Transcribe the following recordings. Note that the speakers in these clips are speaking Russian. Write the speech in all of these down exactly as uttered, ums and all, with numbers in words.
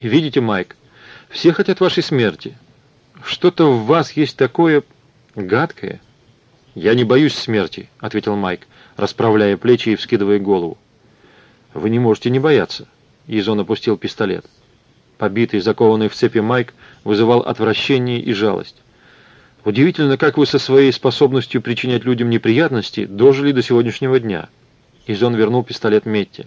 Видите, Майк, все хотят вашей смерти. Что-то в вас есть такое гадкое. Я не боюсь смерти, ответил Майк, расправляя плечи и вскидывая голову. Вы не можете не бояться. Язон опустил пистолет. Побитый, закованный в цепи Майк вызывал отвращение и жалость. Удивительно, как вы со своей способностью причинять людям неприятности дожили до сегодняшнего дня. Язон вернул пистолет Метте.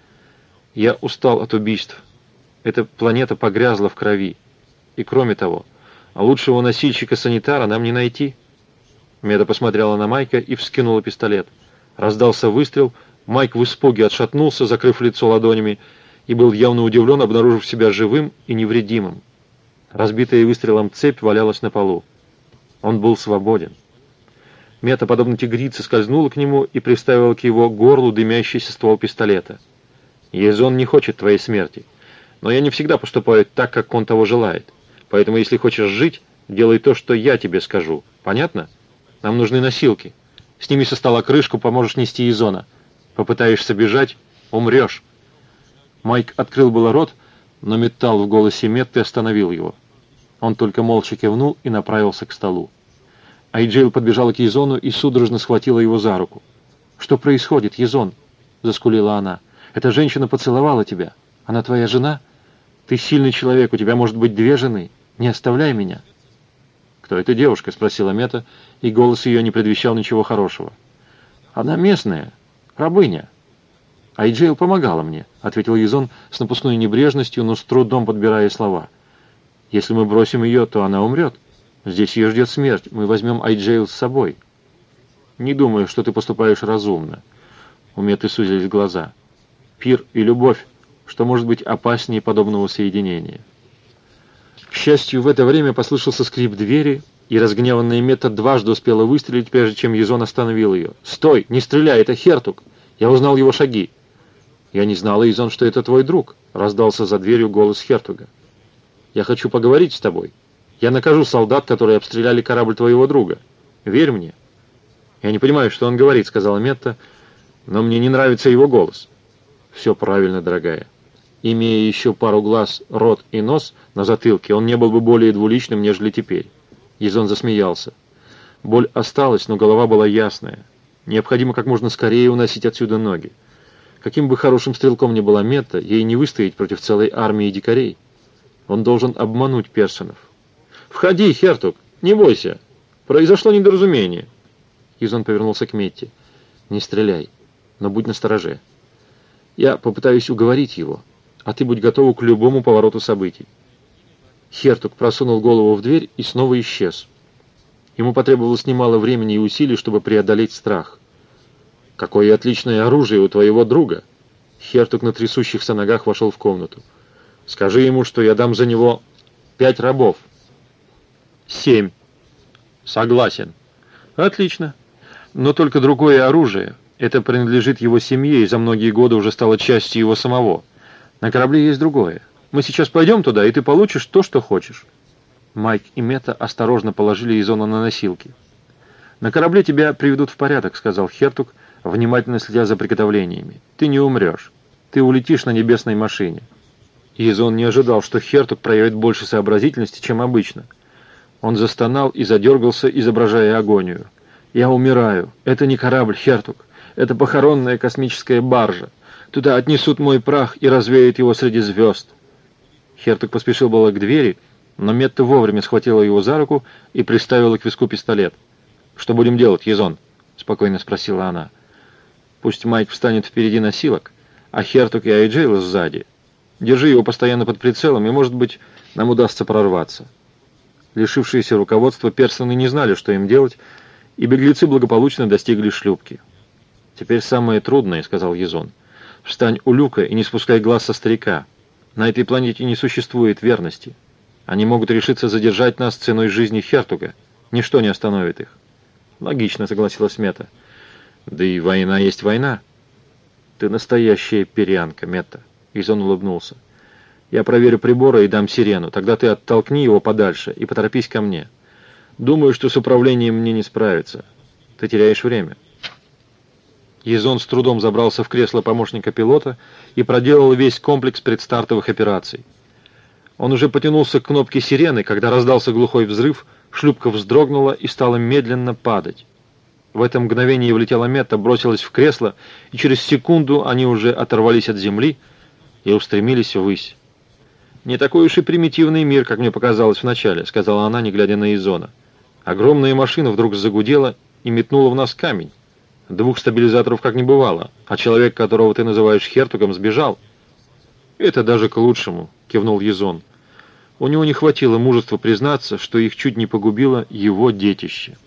Я устал от убийств. Эта планета погрязла в крови. И кроме того, лучшего носильщика-санитара нам не найти. Метта посмотрела на Майка и вскинула пистолет. Раздался выстрел. Майк в испуге отшатнулся, закрыв лицо ладонями, и был явно удивлен, обнаружив себя живым и невредимым. Разбитая выстрелом цепь валялась на полу. Он был свободен. Метта, подобно тигрице, скользнула к нему и приставила к его горлу дымящийся ствол пистолета. «Язон не хочет твоей смерти, но я не всегда поступаю так, как он того желает. Поэтому, если хочешь жить, делай то, что я тебе скажу. Понятно? Нам нужны носилки. Сними со стола крышку, поможешь нести Язона. Попытаешься бежать — умрешь». Майк открыл было рот, но металл в голосе Метты остановил его. Он только молча кивнул и направился к столу. Айджейл подбежала к Язону и судорожно схватила его за руку. «Что происходит, Язон?» — заскулила она. «Эта женщина поцеловала тебя. Она твоя жена? Ты сильный человек, у тебя может быть две жены. Не оставляй меня». «Кто эта девушка?» — спросила Метта, и голос ее не предвещал ничего хорошего. «Она местная, рабыня». «Айджейл помогала мне», — ответил Язон с напускной небрежностью, но с трудом подбирая слова. «Если мы бросим ее, то она умрет. Здесь ее ждет смерть. Мы возьмем Айджейл с собой». «Не думаю, что ты поступаешь разумно». У Метты сузились глаза. «Пир и любовь. Что может быть опаснее подобного соединения?» К счастью, в это время послышался скрип двери, и разгневанная Метта дважды успела выстрелить, прежде чем Язон остановил ее. «Стой! Не стреляй! Это Хертуг! Я узнал его шаги!» «Я не знала, Язон, что это твой друг», — раздался за дверью голос Хертуга. «Я хочу поговорить с тобой. Я накажу солдат, которые обстреляли корабль твоего друга. Верь мне». «Я не понимаю, что он говорит», — сказала Метта, — «но мне не нравится его голос». «Все правильно, дорогая. Имея еще пару глаз, рот и нос на затылке, он не был бы более двуличным, нежели теперь». Язон засмеялся. Боль осталась, но голова была ясная. Необходимо как можно скорее уносить отсюда ноги. Каким бы хорошим стрелком ни была Метта, ей не выстоять против целой армии дикарей. Он должен обмануть Персонов. «Входи, Хертуг, не бойся. Произошло недоразумение». Язон повернулся к Метте. «Не стреляй, но будь настороже. Я попытаюсь уговорить его, а ты будь готова к любому повороту событий». Хертуг просунул голову в дверь и снова исчез. Ему потребовалось немало времени и усилий, чтобы преодолеть страх. «Какое отличное оружие у твоего друга!» Хертуг на трясущихся ногах вошел в комнату. «Скажи ему, что я дам за него пять рабов». «Семь». «Согласен». «Отлично. Но только другое оружие. Это принадлежит его семье и за многие годы уже стало частью его самого. На корабле есть другое. Мы сейчас пойдем туда, и ты получишь то, что хочешь». Майк и Метта осторожно положили Язона на носилки. «На корабле тебя приведут в порядок», — сказал Хертуг, внимательно следя за приготовлениями. «Ты не умрешь. Ты улетишь на небесной машине». Язон не ожидал, что Хертуг проявит больше сообразительности, чем обычно. Он застонал и задергался, изображая агонию. «Я умираю. Это не корабль, Хертуг. Это похоронная космическая баржа. Туда отнесут мой прах и развеют его среди звезд». Хертуг поспешил было к двери, но Метта вовремя схватила его за руку и приставила к виску пистолет. «Что будем делать, Язон?» — спокойно спросила она. «Пусть Майк встанет впереди носилок, а Хертуг и Айджейл сзади. Держи его постоянно под прицелом, и, может быть, нам удастся прорваться». Лишившиеся руководства персоны не знали, что им делать, и беглецы благополучно достигли шлюпки. «Теперь самое трудное», — сказал Язон. «Встань у люка и не спускай глаз со старика. На этой планете не существует верности. Они могут решиться задержать нас ценой жизни Хертуга. Ничто не остановит их». «Логично», — согласилась Метта. «Да и война есть война». «Ты настоящая перянка, Метта», — Язон улыбнулся. «Я проверю приборы и дам сирену. Тогда ты оттолкни его подальше и поторопись ко мне. Думаю, что с управлением мне не справиться. Ты теряешь время». Язон с трудом забрался в кресло помощника пилота и проделал весь комплекс предстартовых операций. Он уже потянулся к кнопке сирены, когда раздался глухой взрыв, шлюпка вздрогнула и стала медленно падать. В это мгновение влетела Метта, бросилась в кресло, и через секунду они уже оторвались от земли и устремились ввысь. «Не такой уж и примитивный мир, как мне показалось вначале», — сказала она, не глядя на Изона. «Огромная машина вдруг загудела и метнула в нас камень. Двух стабилизаторов как не бывало, а человек, которого ты называешь Хертугом, сбежал». «Это даже к лучшему», — кивнул Езон. У него не хватило мужества признаться, что их чуть не погубило его детище.